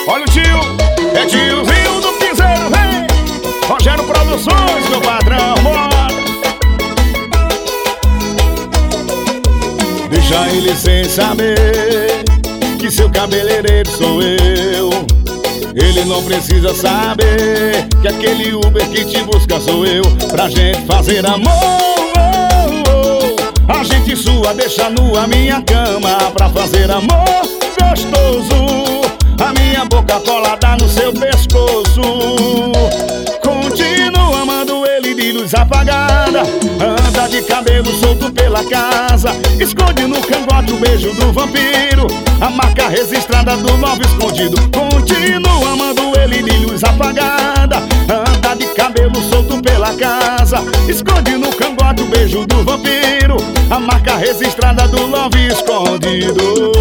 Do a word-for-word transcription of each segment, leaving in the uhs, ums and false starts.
Olha o tio, é tiozinho do piseiro, vem. Rogério Produções, meu patrão, bora. Deixa ele sem saber que seu cabeleireiro sou eu. Ele não precisa saber que aquele Uber que te busca sou eu. Pra gente fazer amor, oh, oh. A gente sua deixa nua minha cama. Pra fazer amor gostoso, a minha boca colada no seu pescoço. Continua amando ele de luz apagada. Anda de cabelo solto pela casa. Esconde no cangote o beijo do vampiro, a marca registrada do novo escondido. Continua amando ele de luz apagada. Anda de cabelo solto pela casa. Esconde no cangote o beijo do vampiro, a marca registrada do novo escondido.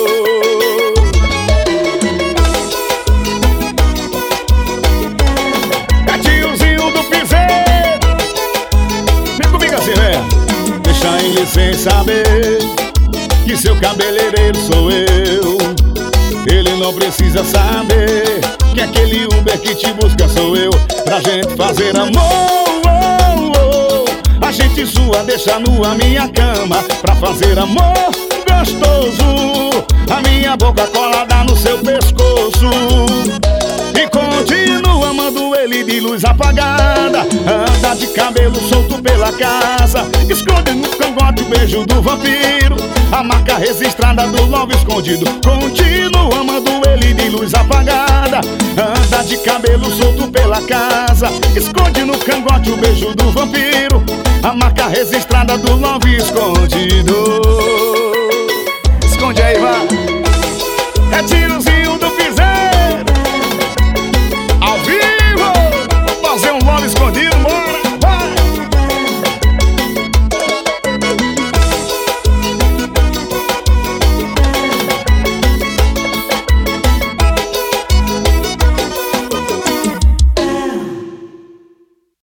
Ele sem saber que seu cabeleireiro sou eu. Ele não precisa saber que aquele Uber que te busca sou eu. Pra gente fazer amor, oh, oh. A gente sua deixa nua minha cama. Pra fazer amor gostoso, a minha boca colada no seu pescoço. E continua amando ele de luz apagada. Anda de cabelo solto pela casa. Esconde no cangote o beijo do vampiro, a marca registrada do novo escondido. Continua amando ele de luz apagada. Anda de cabelo solto pela casa. Esconde no cangote o beijo do vampiro, a marca registrada do novo escondido. Esconde aí, vai.